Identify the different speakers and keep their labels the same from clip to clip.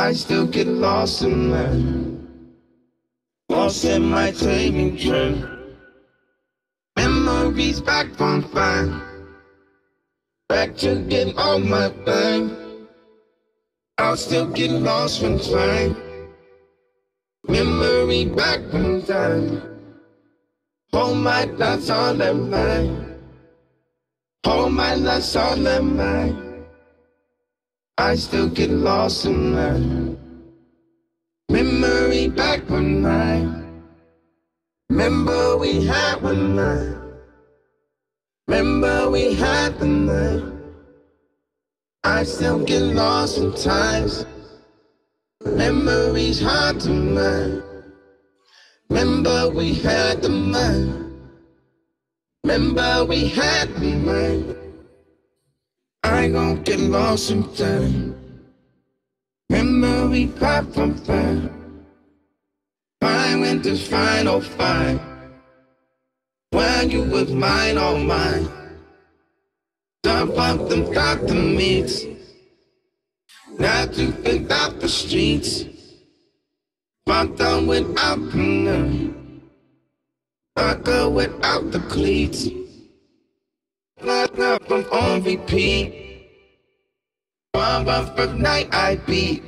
Speaker 1: I still get lost in that. Lost in my taming trip. Memories back from fine. Back to get all my time. I'll still get lost from time. Memory back from time. Hold my that's all in mine. Hold my that's all in mine. I still get lost in that. Memory back from mine. Remember we had one night. Remember we had the night. I still get lost sometimes. Memories hard to mind. Remember we had the night. Remember we had the night. I gon' get lost sometimes. Memory pop from fire. Fine when to fine, oh fine. When you was mine, oh mine. Dump up them got the meats. Now to pick out the streets. Walk down without the nerve. I go without the cleats. Not up, I'm on repeat. One first night I beat.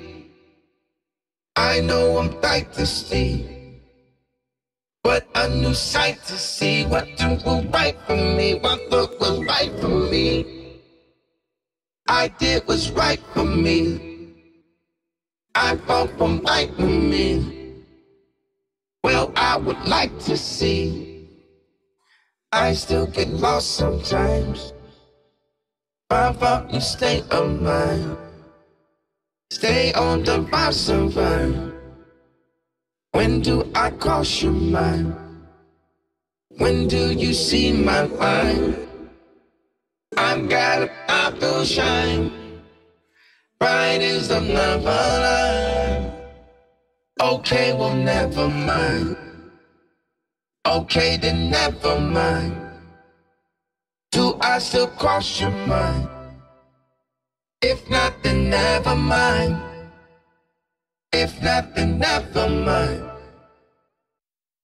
Speaker 1: I know I'm tight to see, but a new sight to see. What do was right for me, what look was right for me. I did what's right for me. I fought from right for me. Well, I would like to see. I still get lost sometimes. I thought you stay on mine. Stay on the vibe survive. When do I cross your mind? When do you see my mind? I've got a path to shine. Bright as another line. Okay, well never mind. Okay, then never mind. Do I still cross your mind? If not, then never mind. If not, then never mind.